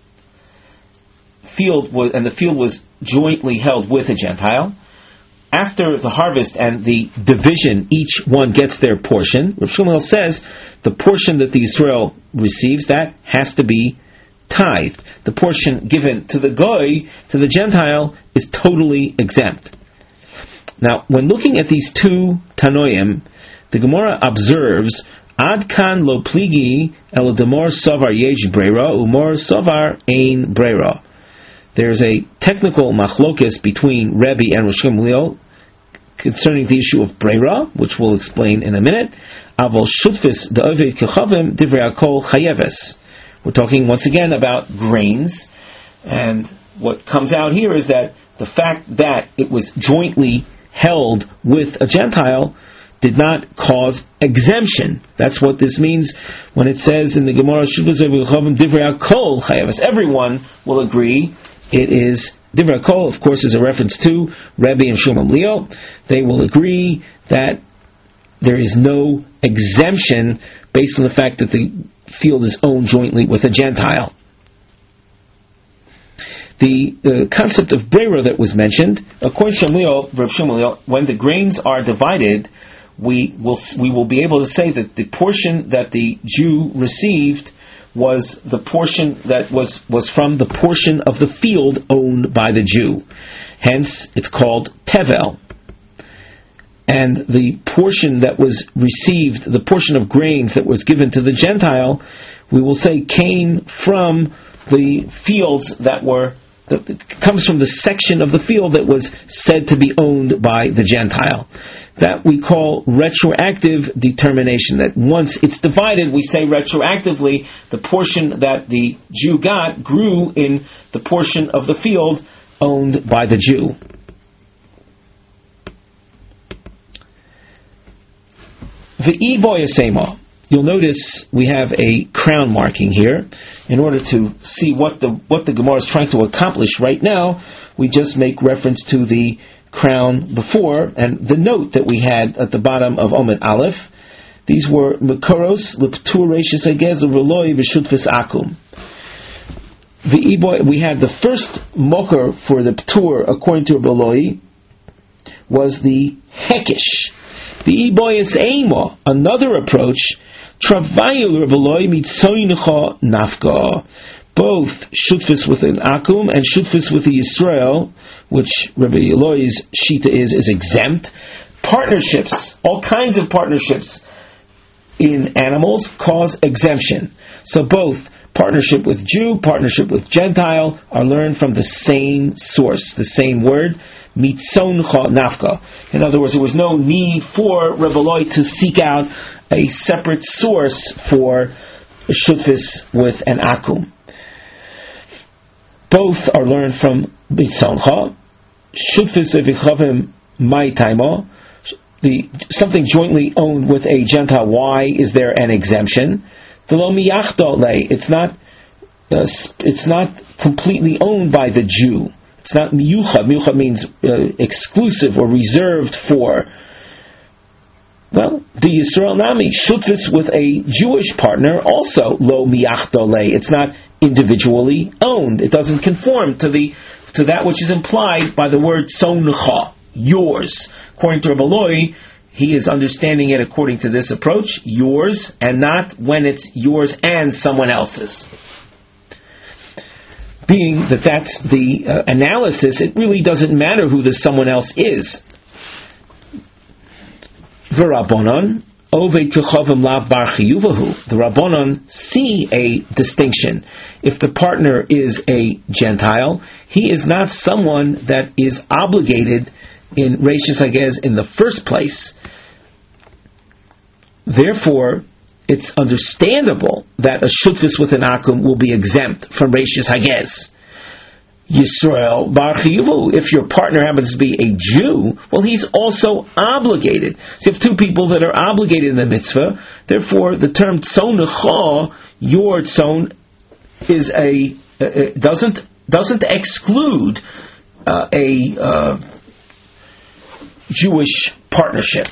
the field was jointly held with a Gentile. After the harvest and the division, each one gets their portion. Rabbi Shimon Gamliel says the portion that the Yisrael receives, that has to be tithed. The portion given to the Goy, to the Gentile, is totally exempt. Now, when looking at these two Tanoim, the Gemara observes, Ad kan lo pligi el demor savar yesh breira, umor savar ein breira. There's a technical machlokes between Rebbe and Rosh Gamliel concerning the issue of breira, which we'll explain in a minute. Avol shutfis da'ovei kechavim divrei akol chayeves. We're talking once again about grains, and what comes out here is that the fact that it was jointly held with a Gentile did not cause exemption. That's what this means when it says in the Gemara, everyone will agree it is Divrei Kol, of course, is a reference to Rebbe and Shlomo Gamliel. They will agree that there is no exemption based on the fact that the field is owned jointly with a Gentile. The concept of breira that was mentioned, according to Rav Shmuel, when the grains are divided, we will be able to say that the portion that the Jew received was the portion that was from the portion of the field owned by the Jew. Hence, it's called tevel. And the portion that was received, the portion of grains that was given to the Gentile, we will say came from the fields comes from the section of the field that was said to be owned by the Gentile. That we call retroactive determination. That once it's divided, we say retroactively the portion that the Jew got grew in the portion of the field owned by the Jew. You'll notice we have a crown marking here. In order to see what the Gemara is trying to accomplish right now, we just make reference to the crown before and the note that we had at the bottom of Omid Aleph. These were Mekoros, L'Ptur Reishis Hagez, L'Reloi, V'Shutfis Akum. We had the first Mokar for the Ptur, according to Rabbi, was the Hekish. The Iboyas Eima, another approach, Travayil Rabbi Mitzoynecha Nafka. Both Shutfis with an Akum and Shutfis with the Yisrael, which Rabbi Eloi's Shita is exempt. Partnerships, all kinds of partnerships in animals cause exemption. So both partnership with Jew, partnership with Gentile are learned from the same source, the same word, mitzoncha nafka. In other words, there was no need for Rebbe Eloi to seek out a separate source for shutfis with an akum. Both are learned from mitzoncha. Shutfis v'chavim mai taimo. Something jointly owned with a Gentile, why is there an exemption? It's not completely owned by the Jew. It's not miyuchad. Miyuchad means exclusive or reserved for. Well, the Yisrael Nami, shutfis with a Jewish partner, also lo miyachtole. It's not individually owned. It doesn't conform to that which is implied by the word soncha, yours. According to Rebbe Eloi, he is understanding it according to this approach, yours, and not when it's yours and someone else's. Being that that's the analysis, it really doesn't matter who the someone else is. V'Rabbanan, oved kechavim lav bar chiyuvahu. The Rabbanan see a distinction. If the partner is a Gentile, he is not someone that is obligated in Reishis Hagez in the first place. Therefore, it's understandable that a shutfis with an akum will be exempt from Reishis Hagez. Yisrael bar chiyuvu. If your partner happens to be a Jew, well, he's also obligated. So you have two people that are obligated in the mitzvah. Therefore, the term tzon necha, your tzon, is doesn't exclude a Jewish partnership.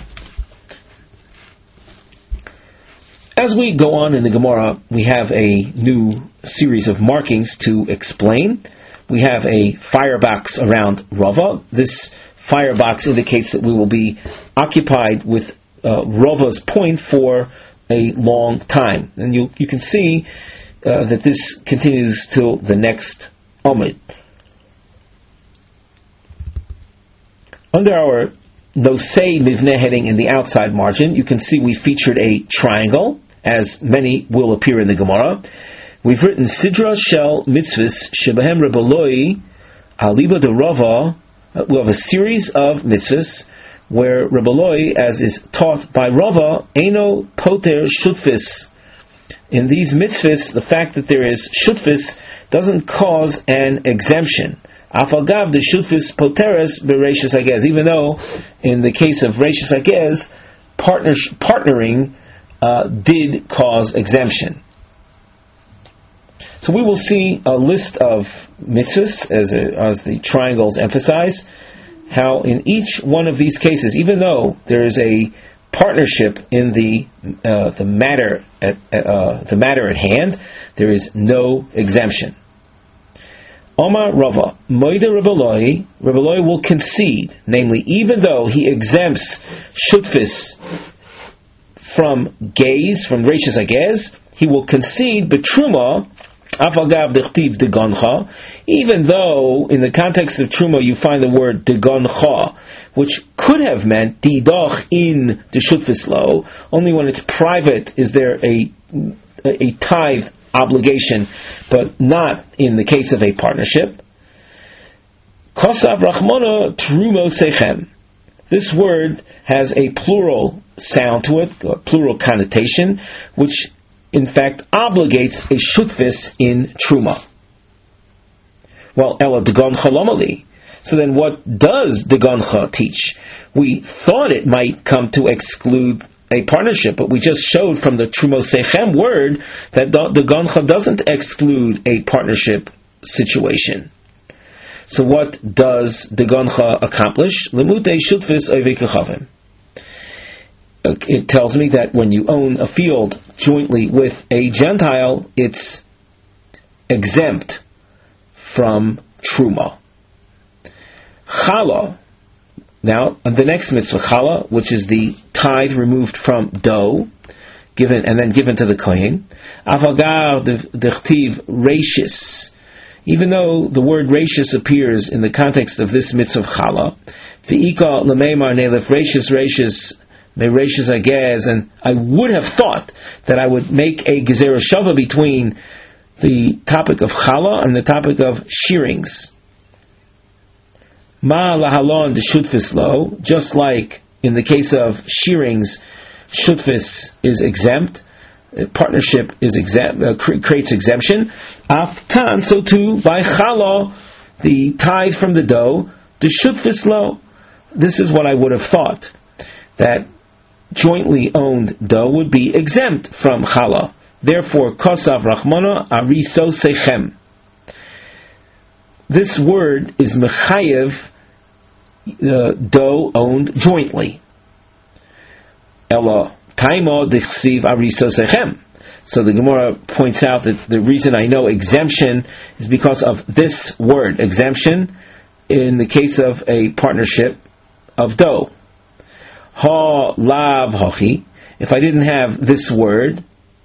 As we go on in the Gemara, we have a new series of markings to explain. We have a firebox around Rava. This firebox indicates that we will be occupied with Rava's point for a long time. And you can see that this continues till the next Omid. Under our Nosei Mivneh heading in the outside margin, you can see we featured a triangle, as many will appear in the Gemara. We've written Sidra Shel Mitzvahs Shebahem Rebbe Eloi Aliba de Rava. We have a series of mitzvahs where Rebbe Eloi, as is taught by Rava, Eino Poter Shutfis. In these mitzvahs, the fact that there is Shutfis doesn't cause an exemption. Afagav the Shutfis Poteres Bereishis Hagez. Even though, in the case of Reishis Hagez, partnering did cause exemption. So we will see a list of mitzvahs, as the triangles emphasize, how in each one of these cases, even though there is a partnership in the matter at hand, there is no exemption. Omar Rava, Moida Rebbe Eloi will concede, namely, even though he exempts shutfis from gaze, from Reishis Hagez, he will concede betruma, afagav dechtiv degoncha, even though in the context of truma you find the word degoncha, which could have meant didoch in the shutfis lo. Only when it's private is there a tithe obligation, but not in the case of a partnership. Kosav rachmona trumo sechem. This word has a plural sound to it, a plural connotation, which in fact obligates a shutfis in truma. Well, ela degoncha lomali. So then what does degoncha teach? We thought it might come to exclude a partnership, but we just showed from the trumo sechem word that degoncha doesn't exclude a partnership situation. So what does degoncha accomplish? Lemutei shutfis oivei. It tells me that when you own a field jointly with a Gentile, it's exempt from truma. Chala. Now, the next mitzvah, chala, which is the tithe removed from dough, given to the kohen. Avagar dechtiv reishis. Even though the word reishis appears in the context of this mitzvah chala, v'ika lemeimar nelef reishis mereishis agez, and I would have thought that I would make a gezerah shava between the topic of chala and the topic of shearings. Ma lahalon de shutfis lo, just like in the case of shearings, shutfis is exempt, partnership is exempt, creates exemption. Afkan, so too by chala, the tithe from the dough, de shutfis lo. This is what I would have thought, that jointly owned dough would be exempt from chala. Therefore, kosav rachmana ariso sechem. This word is mechayev dough owned jointly. Ela taimo dichsiv ariso sechem. So the Gemara points out that the reason I know exemption is because of this word, exemption, in the case of a partnership of dough. Ha lav hochi. If I didn't have this word,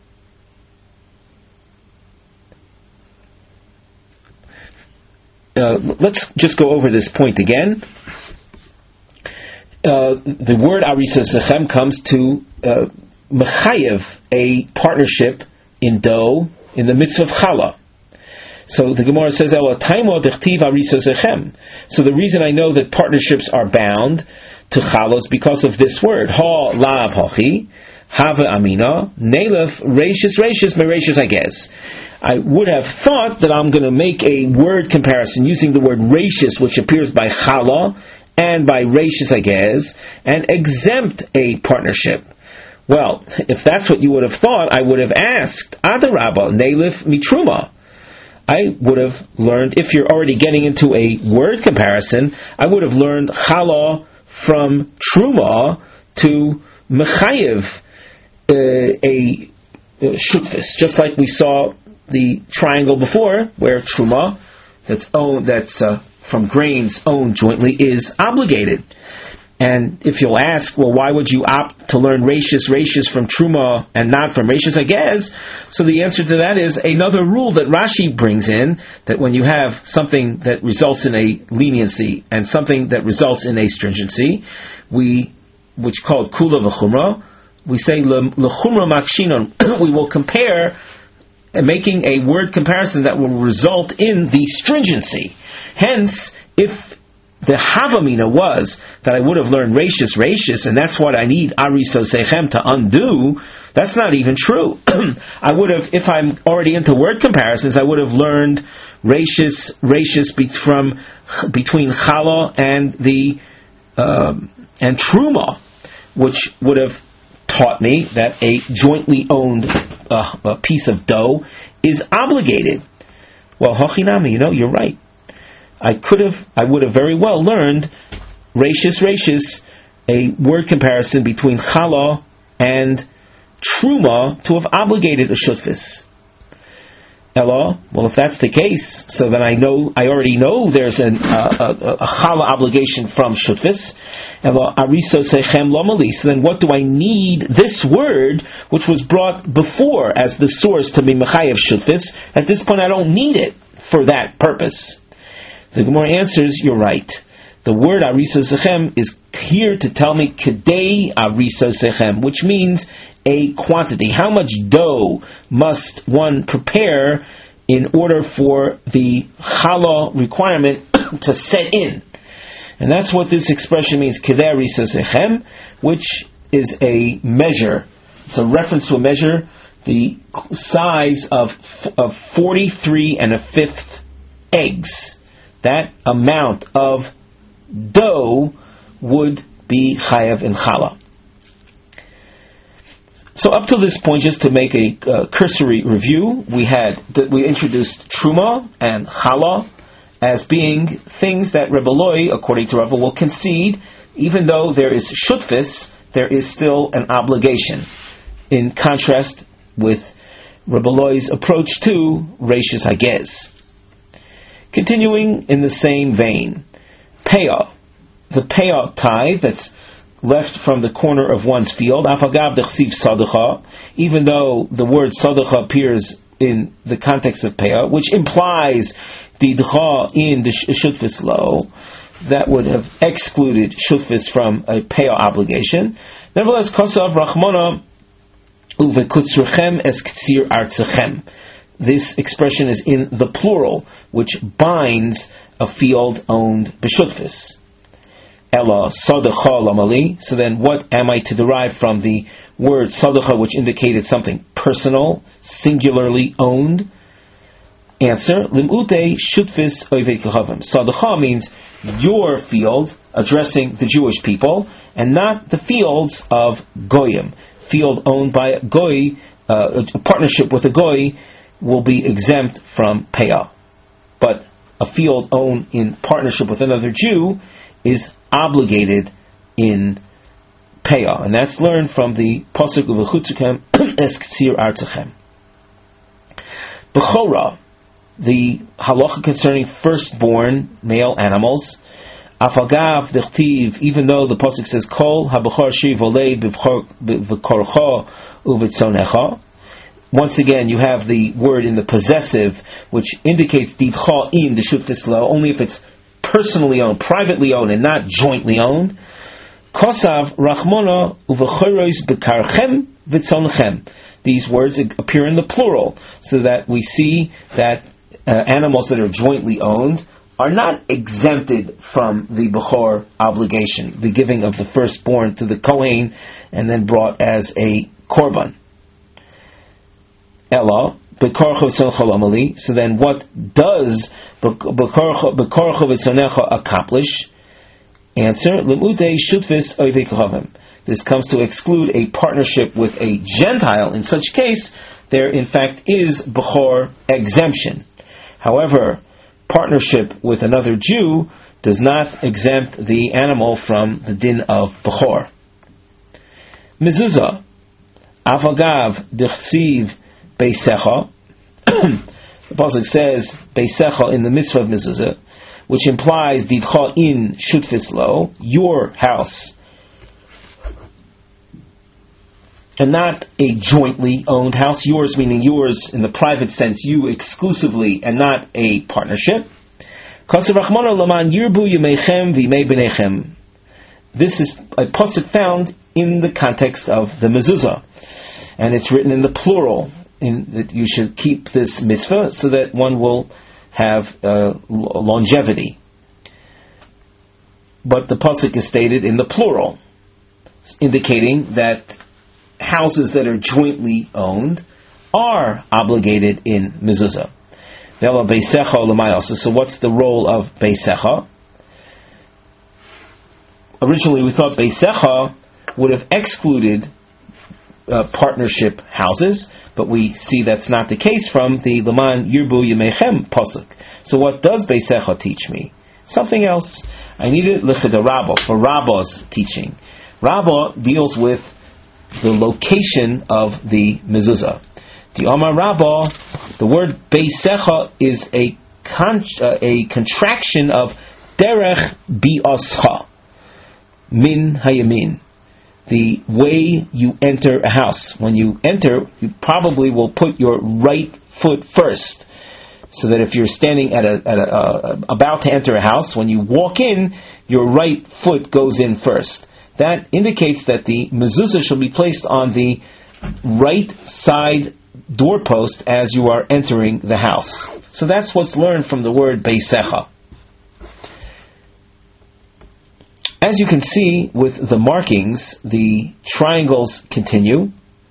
let's just go over this point again. The word arisa sechem comes to mechayev a partnership in dough in the mitzvah of chala. So the Gemara says, "Ela taimo dechtiv arisa sechem." So the reason I know that partnerships are bound to chala is because of this word. Ha lav hochi, hava amina, nelef reishis mereishis agez. I would have thought that I'm going to make a word comparison using the word reishis, which appears by chala and by reishis agez, and exempt a partnership. Well, if that's what you would have thought, I would have asked, Adarabba, nelif mitruma. I would have learned, if you're already getting into a word comparison, I would have learned chala from truma to mechayev a shutfis, just like we saw the triangle before, where truma, that's from grains owned jointly, is obligated. And if you'll ask, well, why would you opt to learn reishis from truma and not from reishis agez? So the answer to that is another rule that Rashi brings in, that when you have something that results in a leniency and something that results in a stringency, which called kula v'chumra, we say l'chumra makshinon. We will compare, making a word comparison that will result in the stringency. Hence, if the havamina was that I would have learned reishis, and that's what I need ariso sechem to undo, that's not even true. I would have, if I'm already into word comparisons, I would have learned reishis between chala and and truma, which would have taught me that a jointly owned a piece of dough is obligated. Well, hochinami, you're right. I would have very well learned reishis, a word comparison between chala and truma, to have obligated a shutfis. Elo, well, if that's the case, so then I already know there's a chala obligation from shutfis. Elo ariso sechem lomali. So then, what do I need this word, which was brought before as the source to be mechayev shutfis? At this point, I don't need it for that purpose. The Gemara answers, you're right. The word ariso sechem is here to tell me kedei ariso sechem, which means a quantity. How much dough must one prepare in order for the challah requirement to set in? And that's what this expression means, kedei ariso sechem, which is a measure. It's a reference to a measure, the size of 43 1/5 eggs. That amount of dough would be chayav in challah. So up to this point, just to make a cursory review, we introduced truma and challah as being things that Rebbe Loi, according to Rava, will concede, even though there is shutfis, there is still an obligation. In contrast with Rebbe Loi's approach to Reishis Hagez. Continuing in the same vein, payah, the payah tithe that's left from the corner of one's field, afagav dechsiv sadacha, even though the word sadacha appears in the context of payah, which implies the dcha in the shutfis lo, that would have excluded shutfis from a payah obligation. Nevertheless, kosav rachmana uvekutzrechem es ktsir artzachem. This expression is in the plural, which binds a field owned b'shutfis. Ella sadacha lamali. So then, what am I to derive from the word sadacha, which indicated something personal, singularly owned? Answer: limute shutfis oivei kahavim. Sadacha means your field, addressing the Jewish people, and not the fields of goyim. Field owned by a goy, a partnership with a goy, will be exempt from payah. But a field owned in partnership with another Jew is obligated in payah. And that's learned from the pasuk of V'chutzukem es ktsir artzachem. Bechora, the halacha concerning firstborn male animals, afagav dechtiv, even though the pasuk says kol habechor shi volei b'korcha u'v'tzonecha. Once again, you have the word in the possessive, which indicates didcha in the shutfis lo, only if it's personally owned, privately owned, and not jointly owned. Kosav rachmona uvechorois bekarchem v'tzonchem. These words appear in the plural, so that we see that animals that are jointly owned are not exempted from the bechor obligation, the giving of the firstborn to the kohen, and then brought as a korban. Ella, so then what does Bekorcha v'tzonecha accomplish? Answer: Limute shutfis oivei kachavim. This comes to exclude a partnership with a Gentile. In such case, there in fact is Bechor exemption. However, partnership with another Jew does not exempt the animal from the din of Bechor. Mezuzah, Avagav dechsiv Beisecha. The pasuk says Beisecha in the mitzvah of mezuzah, which implies didcha in shutfis lo, your house, and not a jointly owned house. Yours meaning yours in the private sense, you exclusively, and not a partnership. This is a pasuk found in the context of the mezuzah, and it's written in the plural. That you should keep this mitzvah so that one will have longevity. But the pasuk is stated in the plural, indicating that houses that are jointly owned are obligated in mezuzah. So what's the role of beisecha? Originally we thought beisecha would have excluded partnership houses, but we see that's not the case from the Leman Yirbu Yemechem pasuk. So what does Beisecha teach me? Something else. I need it L'chida Rabbah, for Rabbah's teaching. Rabbah deals with the location of the mezuzah. The Amar Rabbah, the word Beisecha is a contraction of Derech Bi'ascha, Min Hayamin. The way you enter a house. When you enter, you probably will put your right foot first, so that if you're standing about to enter a house, when you walk in, your right foot goes in first. That indicates that the mezuzah shall be placed on the right side doorpost as you are entering the house. So that's what's learned from the word Beisecha. As you can see with the markings, the triangles continue,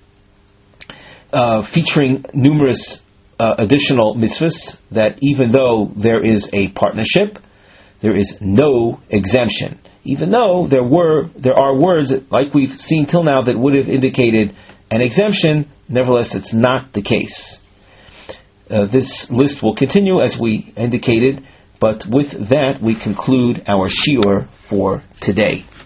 featuring numerous additional mitzvahs, that even though there is a partnership, there is no exemption. Even though there are words, like we've seen till now, that would have indicated an exemption, nevertheless it's not the case. This list will continue as we indicated, but with that we conclude our shiur for today.